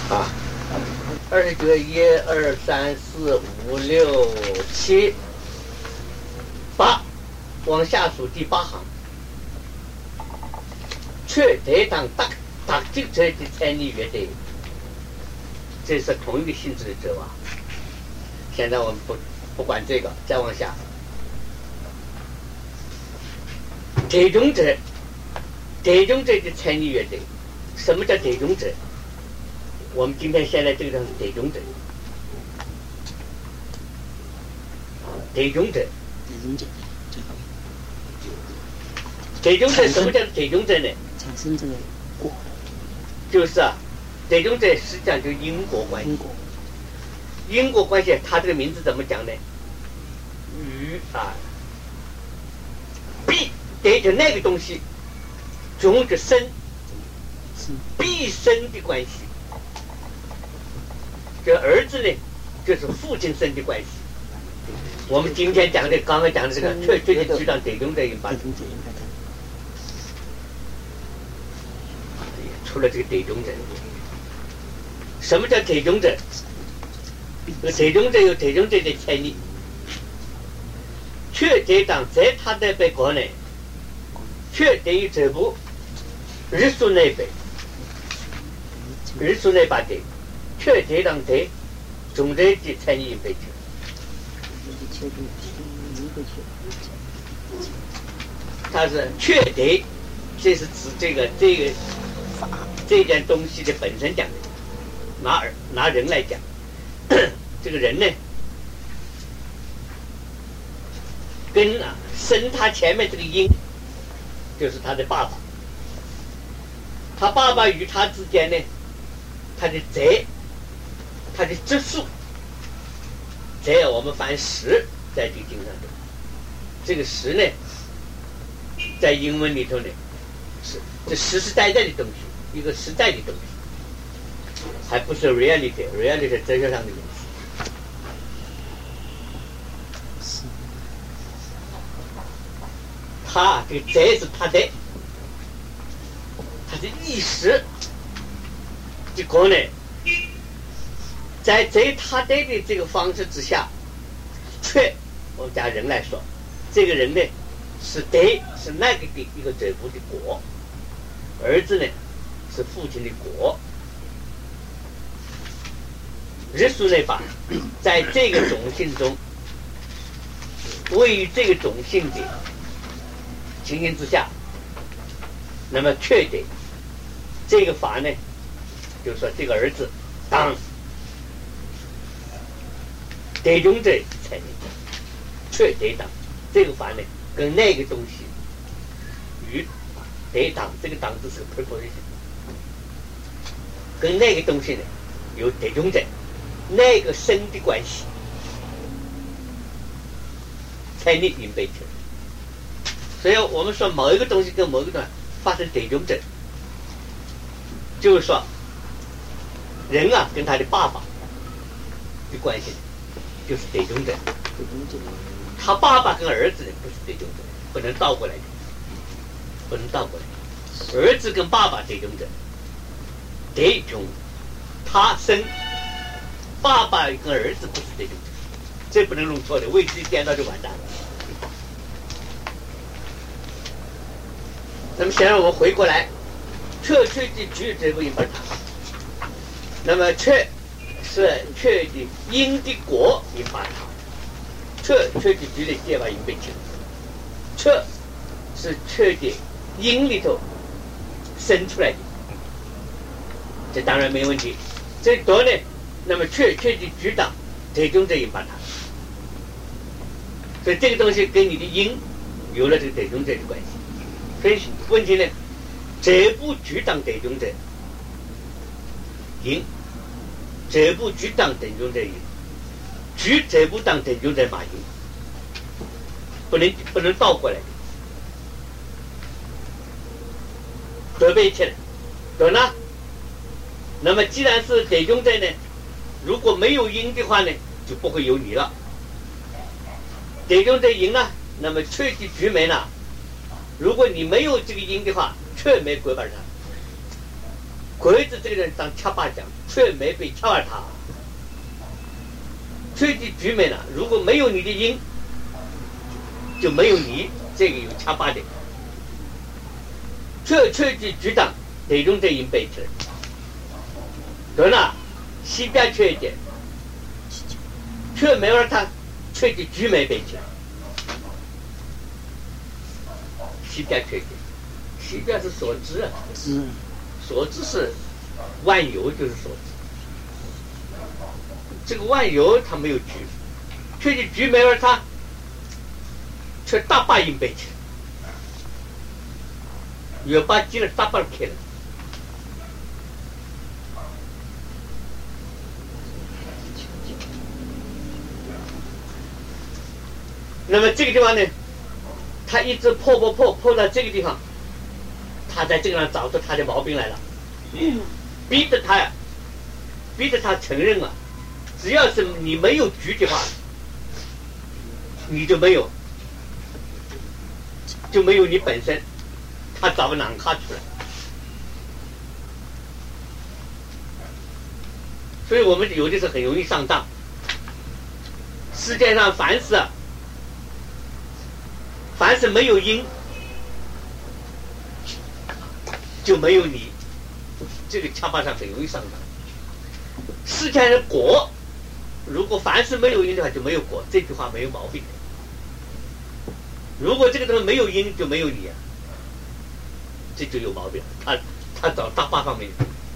啊，29个1、2、3、4、5、6、7、8，往下数第8行。却得当达这个的参与乐队，这是同一个性质的者啊。现在我们不管这个，再往下。这种者的参与乐队，什么叫这种者？我们今天现在这个叫这种者，这种者，什么叫这种者呢？ 产生这个果， 就是啊，这种者实际上就是因果关系。因果关系，它这个名字怎么讲呢？与啊，必得着那个东西，总是生必生的关系。这儿子呢，就是父亲生的关系。我们今天讲的，刚刚讲的这个，确实知道这种者引发的。除了这个这种者，什么叫这种者？这种者有这种者的潜力，却这当在他的被国内，却等于这部日数内被日数内把的，却这当在中者的参与被者。它是确定，这是指这件东西的本身讲的。拿人来讲，这个人呢，跟生他前面这个因，就是他的爸爸。他爸爸与他之间呢，他的责，他的质数，责我们翻实在这个经上的。这个实呢，在英文里头呢，是这实实在在的东西，一个实在的东西，还不是 reality 是哲学上的东西。他这个责是他的意识，结果呢，在他的这个方式之下，却我们讲人来说，这个人呢是得是那个的一个者部的果，儿子呢是父亲的果。日数内法在这个种性中，位于这个种性的情形之下，那么确定这个法呢，就是说这个儿子当这种者才能确定当这个法呢，跟那个东西与得当这个当字是个 preposition， 跟那个东西呢有这种者那个生的关系，才能引备成。所以我们说某一个东西跟某一个东西发生这种者，就是说人啊跟他的爸爸的关系就是这种者，他爸爸跟儿子呢不是这种者，不能倒过来的，不能倒过来。儿子跟爸爸这种者，这种他生爸爸跟儿子不是这种者，这不能弄错的，位置一颠倒就完蛋了。那么现在我们回过来，确的局这个引发它，那么确是确的因的果引发它，确的局的结法引被成，确是确的因里头生出来的，这当然没问题。这多呢，那么确的局当这种这引发它，所以这个东西跟你的因有了这个这种这的关系。所以问题呢，这部局当这种者因，这部局当这种者因，局这部当这种者马因，不能倒过来的，合备起来，懂了？那么既然是这种者呢，如果没有因的话呢，就不会有你了。这种者因呢，那么确的局没了。如果你没有这个因的话，却没鬼板上。 鬼子这个人当掐把讲，却没被掐尔他。确的局面呢，如果没有你的因，就没有你这个有掐把的。确的局长这种这因被吃，对了，西边缺一点，却没有他确的局没被吃。西边缺一点，西边是所知啊，所知是万有，就是所知。这个万有它没有局，确的局没有它，却大把因被吃。越把进了大把开了。那么这个地方呢，他一直破到这个地方，他在这个上找出他的毛病来了，逼着他承认啊，只要是你没有局的话，你就没有你本身。他找个囊卡出来，所以我们有的时候很容易上当。世界上凡是没有因，就没有你，这个恰巴上很容易上当。世界的果，如果凡是没有因的话，就没有果，这句话没有毛病。如果这个东西没有因，就没有你啊。这就有毛病，他找大把方面，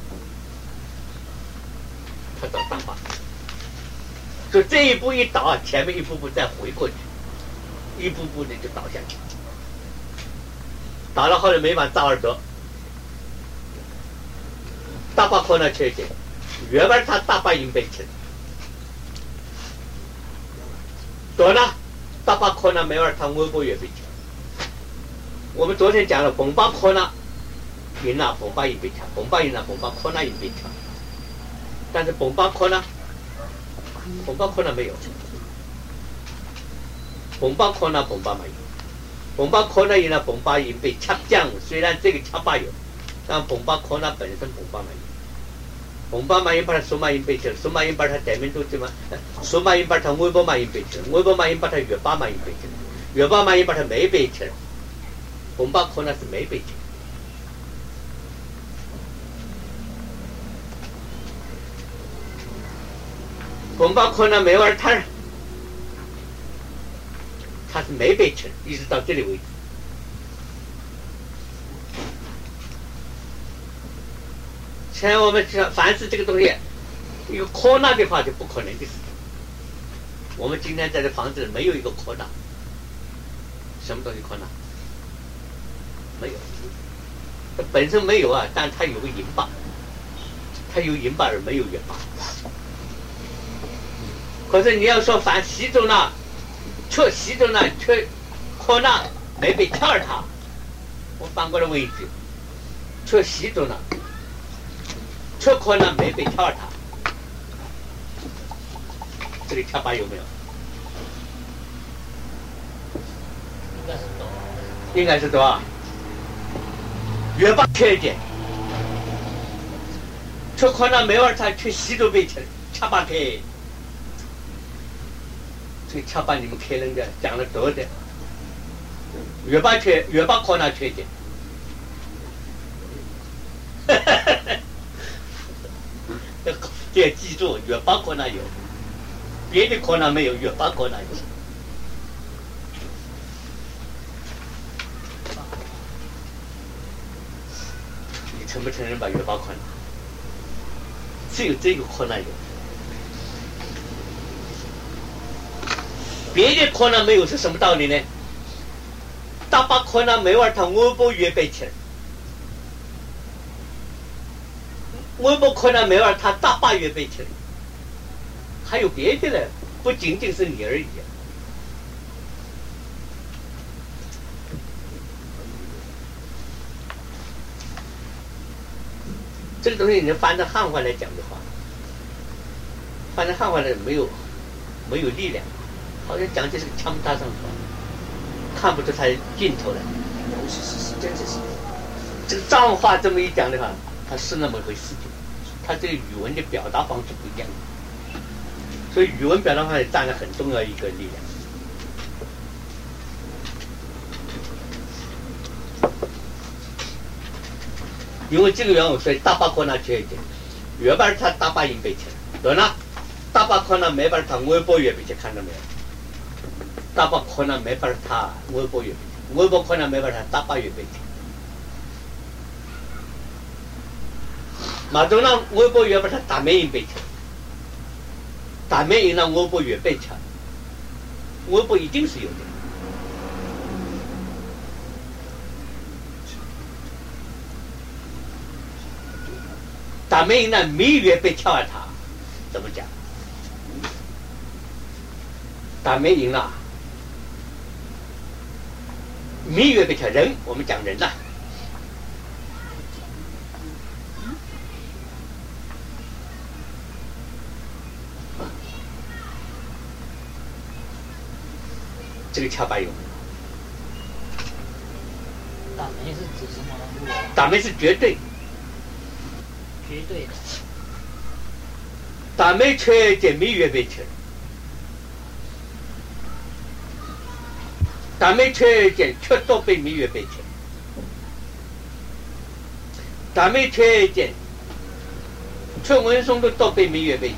他找大把，所以这一步一倒，前面一步步再回过去，一步步的就倒下去，倒了后来没法造耳朵，大把可能缺点，原本他大把因被吃，对了，大把可能没法他微波也被吃。我们昨天讲了，崩巴科呢，赢了崩巴因被抢，崩巴赢了崩巴科呢因被抢，但是崩巴科呢没有，崩巴科呢崩巴没有，崩巴科呢赢了崩巴因被抢降，虽然这个抢巴有，但崩巴科呢本身崩巴没有，崩巴嘛因把它数码因被抢，数码因把它代名都什么，数码因把它微波嘛因被抢，微波嘛因把它月巴嘛因被抢，月巴嘛因把它没被抢。崩巴可能是没被抢，崩巴可能没玩摊，他是没被抢，一直到这里为止。像我们说，凡是这个东西有扩纳的话，就不可能的事情。我们今天在这房子里没有一个扩纳，什么东西扩纳？没有，它本身没有啊，但它有个银把，它有银把而没有月把。可是你要说反习中呢，却习中呢却扩纳没被跳它，我反过来问一句，却习中呢，却扩纳没被跳它，这里跳把有没有？应该是多少？越把缺一点，却可能没玩他去西都被掐把开，这个掐把你们开人家讲了多的，越把可能缺一点，这要记住，越把可能有，别的可能没有，越把可能有。承不承认把月把可能？只有这个可能有，别的可能没有是什么道理呢？大把可能没玩他微波月被吃，微波可能没玩他大把月被吃，还有别的呢，不仅仅是你而已。这个东西你翻成汉话来讲的话，翻成汉话来没有力量，好像讲的是个枪搭上头，看不出它的尽头来。这个藏话这么一讲的话， 它是那么回事情，它这个语文的表达方式不一样，所以语文表达方式占了很重要一个力量。因为这个原因，所以大把可能缺一点，越把它大把音背起来，对了，大把可能没把它微波越背起，看到没有？大把可能没把它微波越背起，微波可能没把它大把越背起。马中让微波越把它大美音背起，大美音让微波越背起，微波一定是有的。大美音呢，米越被敲了它，怎么讲？大美音啊，米越被敲人，我们讲人呐、这个敲法有没有？ 大梅是指什么呢？ 大美是绝对。 绝对的。 大美缺点米越被缺，大美缺点缺多被米越被缺，大美缺点缺文松的多被米越被缺，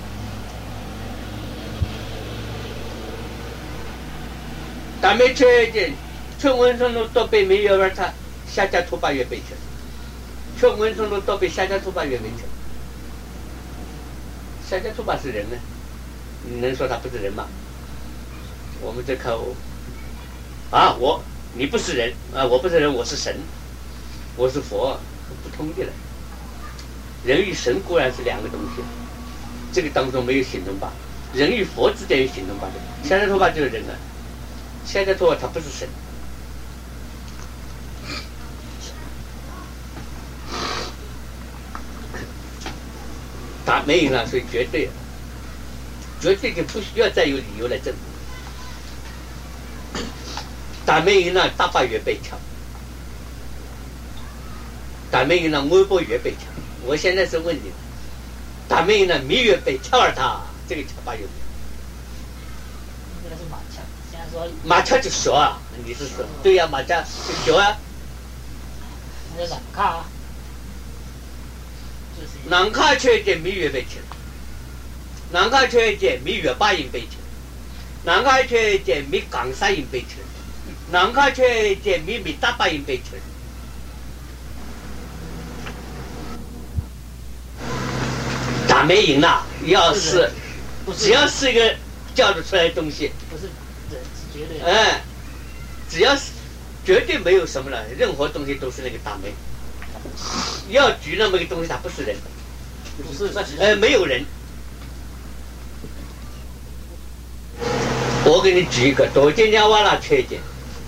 大美缺点缺文松的多被米越玩他下家土巴越被缺。缺文松的多被下家土巴越被缺，下家土巴是人呢，你能说他不是人吗？我们这口啊，你不是人啊，我不是人，我是神，我是佛，不通的了。人与神固然是两个东西，这个当中没有形成吧？人与佛之间有形成吧？下家土巴就是人啊，下家土巴他不是神。大美音啊，所以绝对，绝对就不需要再有理由来证明。大美音呢，大把越被强；大美音呢，微波越被强。我现在是问你，大美音呢，米越被强了它，这个强法有没有？ 这个是马强，现在说马强就说啊，你是说对呀、马强就说啊， 那是啷卡啊？ 南卡缺一点米越被强，南卡缺一点米越八音被强，南卡缺一点米港三音被强，南卡缺一点米大八音被强。大美音呐，要是只要是一个叫得出来的东西， 不是人是绝对的。 哎，只要是绝对没有什么了，任何东西都是那个大美。要举那么一个东西，它不是人， 不是没有人。我给你举一个，多金涅瓦拉缺点，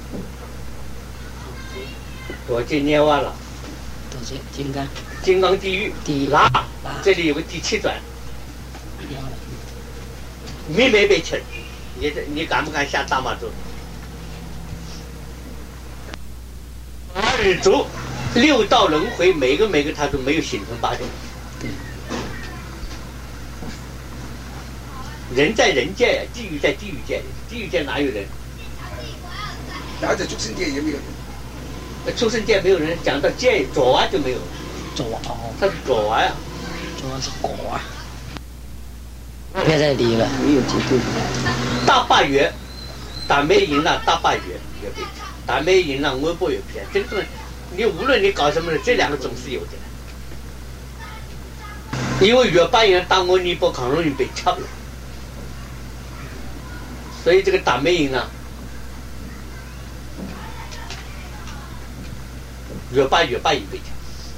多金涅瓦拉， 多金金刚， 金刚地狱，拉，这里有个第七转，米没被吃，你敢不敢下大马洲？二足六道轮回，每个它都没有形成八种。人在人界呀，地狱在地狱界，地狱界哪有人？ 然后在畜生界也没有人。 畜生界没有人，讲到界左啊就没有。 左哦， 他是左啊呀。 左是果啊。不要再理了，没有绝对。 大坝月，大美银了，大坝月也被大美银了，微波也骗。这个东西，你无论你搞什么，这两个总是有的。因为越巴银大我尼泊抗容易被掐了，所以这个大美银啊，越巴也被掐。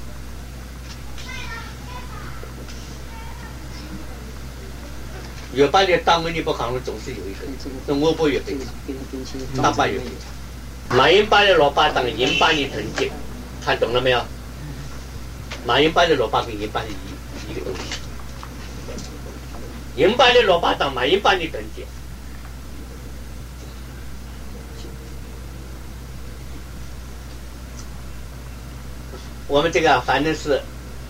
越巴的大我尼泊抗容总是有一个，这微波也被掐，大坝也被掐。马英巴的罗巴当银巴的藤节，看懂了没有？马英巴的罗巴跟银巴是一个东西。银巴的罗巴当马英巴的藤节。我们这个反正是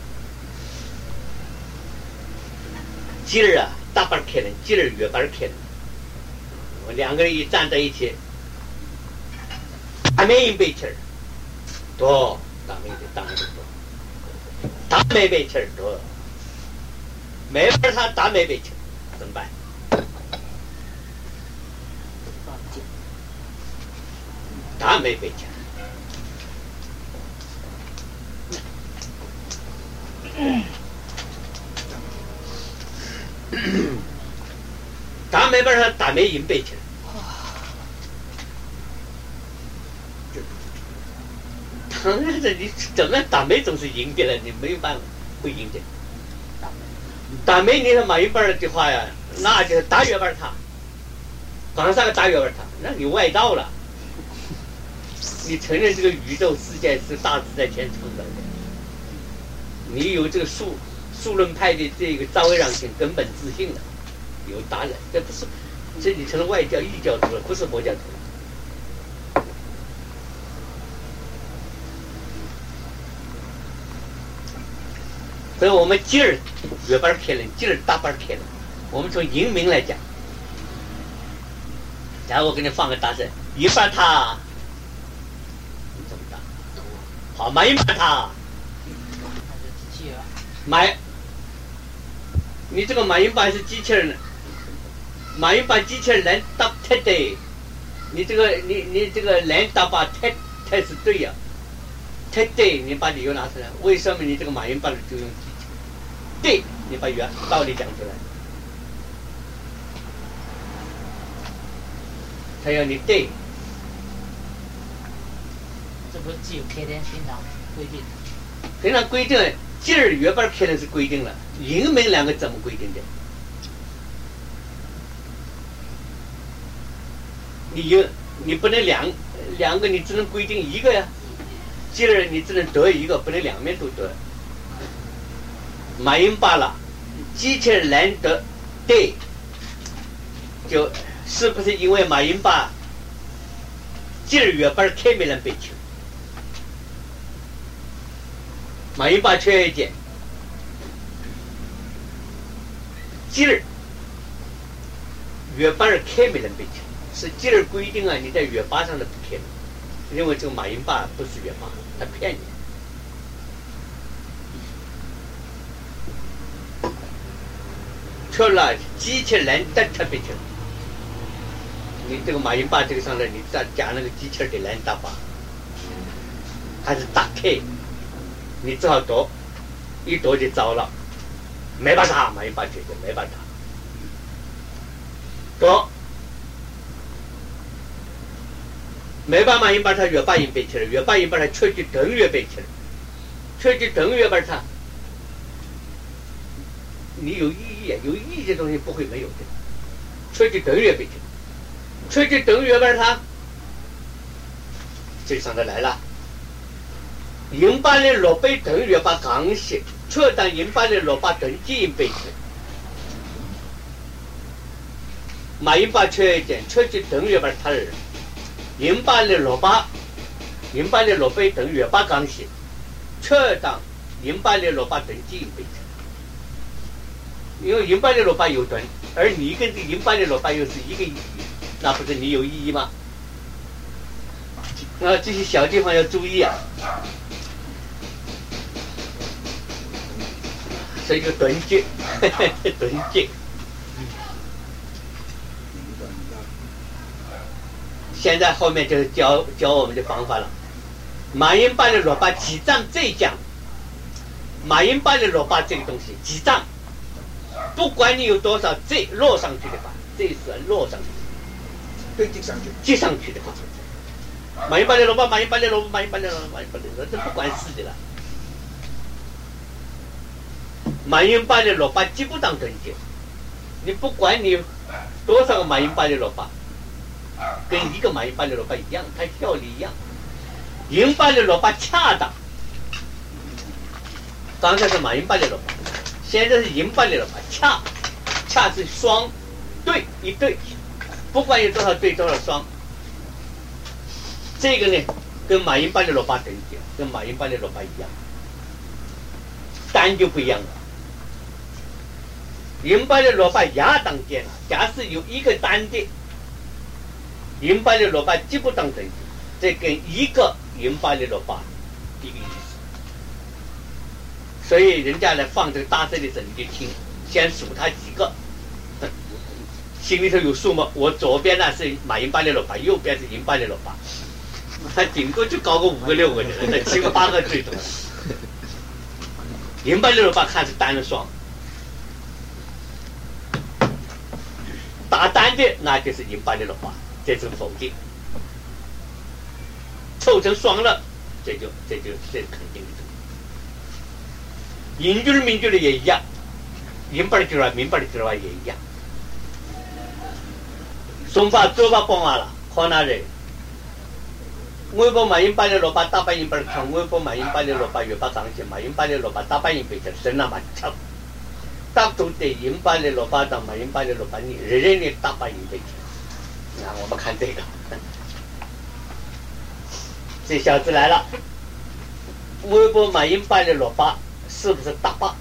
鸡儿啊，大半开了，鸡儿月半开了。我两个人一站在一起，大妹一杯气儿，多大妹的当然多，大妹杯气儿多，没法他大妹杯气儿，怎么办？大妹杯气儿。大妹边上大妹赢背去了，当然了，你怎么大妹总是赢的了，你没有办法不赢的。大妹你说马云班的话呀，那就是大月班他，刚上个大月班他，那你外道了。你承认这个宇宙世界是大自在天创造的，你有这个数论派的这个造位让性根本自信了，有答案，这不是，这你成了外教异教徒了，不是佛教徒了。所以我们今儿月班开了，今儿大班开了。我们从营名来讲，假如我给你放个大字，一半他。好，马云把它买，你这个马云把是机器人，马云把机器人能打太对，你这个你这个能打把太是对呀，太对，你把理由拿出来，为什么你这个马云把就用机器人？对，你把道理讲出来，他要你对。 这不是只有开店平常规定？ 平常规定，今儿月班开的是规定了，营名两个怎么规定的？你不能两个，你只能规定一个呀。今儿你只能得一个，不能两面都得。马云罢了，机器人难得对，就是不是因为马云罢今儿月班开没人被求？马云把缺一件，今儿月班开没人被求，是今儿规定啊，你在月八上的不开，因为这个马云爸不是月八，他骗你。除了机器人的特别求，你这个马云爸这个上来，你再加那个机器人的人打法，还是打开。你只好躲，一躲就糟了，没办法，马云把解决没办法，躲，没办法，马云把他月八赢背起来，月八赢把他出去等月背起来，出去等月把他，你有意义啊，有意义的东西不会没有的，出去等月背起来，出去等月把他，这上头来了。银巴的六倍等于把港式，却当银巴的六把等基因背起。马银巴缺一点，却去等于把他人。银巴的六倍等于把港式，却当银巴的六把等基因背起。因为银巴的六把有等，而你跟这银巴的六把又是一个意义，那不是你有意义吗？那这些小地方要注意啊。所以就囤积，囤积。现在后面就是教我们的方法了。马云把的萝卜几张这讲，马云把的萝卜这个东西几张，不管你有多少这落上去的话，这是落上去， 对，接上去， 接上去的话，马云把的萝卜，这不管事的了。马云把的萝卜基本上等级，你不管你多少个马云把的萝卜，跟一个马云把的萝卜一样，它效率一样。银把的萝卜恰当，刚才是马云把的萝卜，现在是银把的萝卜，恰是双对一对，不管有多少对多少双，这个呢跟马云把的萝卜等级，跟马云把的萝卜一样，单就不一样了。 银巴的罗巴亚当间啊，假使有一个单的银巴的罗巴既不当等级，这跟一个银巴的罗巴一个意思。所以人家来放这个大声的时候，你就听，先数他几个，心里头有数目。我左边呢是马银巴的罗巴，右边是银巴的罗巴，他顶多就搞个5个6个的，那7个8个最多了。银巴的罗巴看是单的双，打单的那就是银巴的罗巴，这是否定。凑成双了，这是肯定的。银句明句的也一样，银巴的句明巴的句也一样。松巴左巴帮完了，靠那人。我不马银巴的罗巴大半银巴的长，我不马银巴的罗巴月巴钢琴，马银巴的罗巴大半银背着神那么长。大都得银巴的罗巴当马银巴的罗巴，你人的大半银背着。那我们看这个，这小子来了。我不马银巴的罗巴是不是大巴？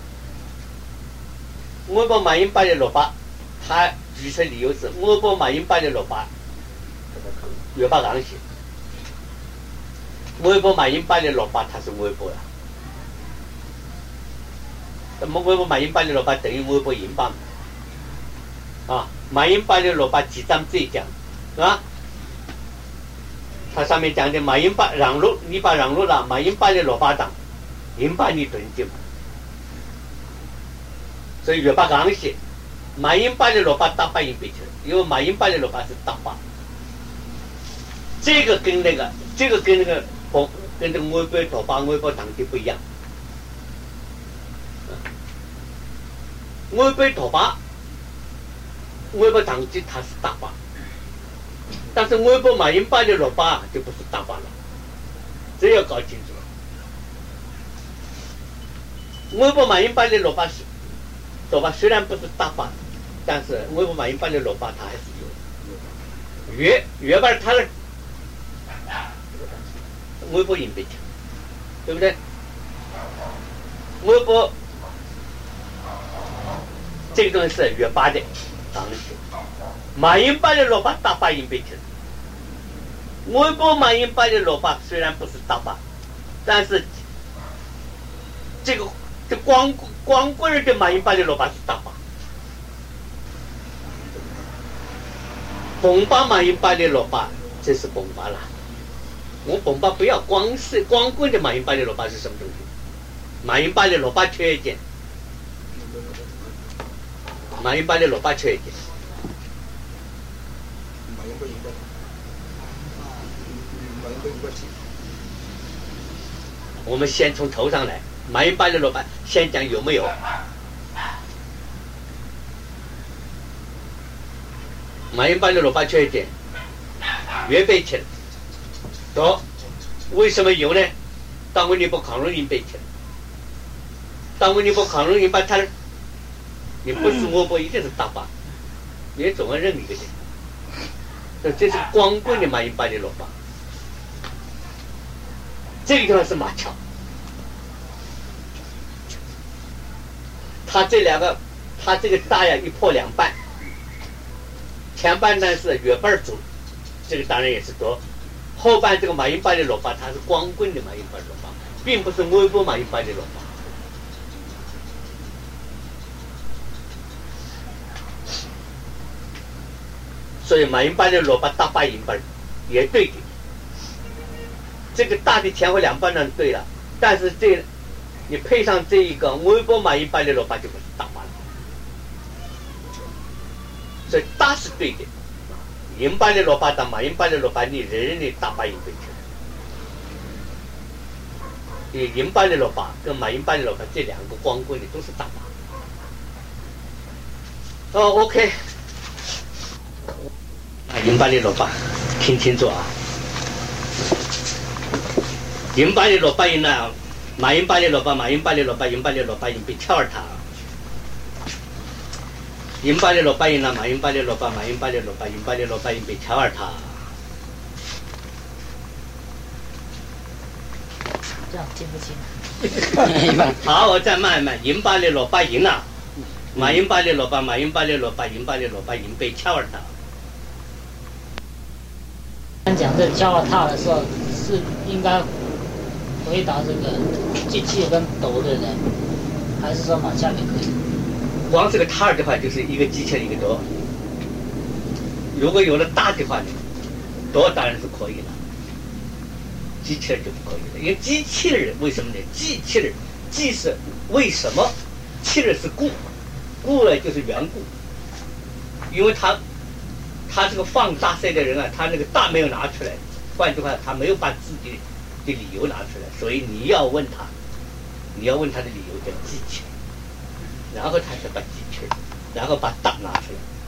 我不马银巴的罗巴，他举出理由是我不马银巴的罗巴月巴钢琴。我不马银巴的罗巴，他是我不呀。那么我不马银巴的罗巴等于我不银巴啊？马银巴的罗巴几张最讲啊？它上面讲的马银巴让路，你把让路了，马银巴的罗巴当，银巴你蹲进。所以月巴刚写，马银巴的罗巴大半银背去了，因为马银巴的罗巴是大巴。这个跟那个，这个跟那个。跟这个我不多巴我不当的不一样，我不多巴，我不当的它是大巴，但是我不马银巴的罗巴就不是大巴了，这要搞清楚。我不马银巴的罗巴是罗巴虽然不是大巴，但是我不马银巴的罗巴它还是有月巴它的。我不银背强，对不对？我不这个东西是月巴的钢琴，马银巴的罗巴大巴银背强。我不马银巴的罗巴虽然不是大巴，但是这光棍的马银巴的罗巴是大巴。崩巴马银巴的罗巴，这是崩巴了。我崩巴不要光棍的马银巴的罗巴是什么东西？马银巴的罗巴缺一件，马银巴的罗巴缺一件。我们先从头上来，马银巴的罗巴先讲有没有？马银巴的罗巴缺一件，月背起来。说为什么有呢？当为你不抗容易背起来，当为你不抗容易把它，你不是我不一定是大巴，你总要认一个人。这是光棍的马银巴的罗巴，这个地方是马桥，他这两个，他这个大呀一破两半，前半段是月半组，这个当然也是多。后半这个马银巴的罗巴，它是光棍的马银巴的罗巴，并不是微波马银巴的罗巴。所以马银巴的罗巴大八银巴也对的，这个大的前后两半段对了，但是你配上这一个微波马银巴的罗巴就不是大八了，所以大是对的。银巴的罗巴当马银巴的罗巴，你人的大巴银对起来。银巴的罗巴跟马银巴的罗巴这两个光棍的都是大巴。OK。银巴的罗巴，听清楚啊！银巴的罗巴音呢，马银巴的罗巴，马银巴的罗巴，银巴的罗巴音被翘儿它。银巴的罗巴音呢，马银巴的罗巴，马银巴的罗巴，银巴的罗巴音被翘儿它。 这样听不清。 好，我再慢一慢，银巴的罗巴音啊， 马英巴列罗巴，马英巴列罗巴，英巴列罗巴，英被恰尔塔。 讲这恰尔塔的时候，是应该回答这个机器跟斗的人，还是说马恰也可以？ 光这个塔尔的话，就是一个机器人一个斗。如果有了大的话呢，斗当然是可以的，机器人就不可以了。因为机器人为什么呢？机器人既是为什么，器人是故，故呢就是缘故。因为他这个放大赛的人啊，他那个大没有拿出来，换句话，他没有把自己的理由拿出来，所以你要问他的理由叫机器人，然后他才把机器人，然后把大拿出来。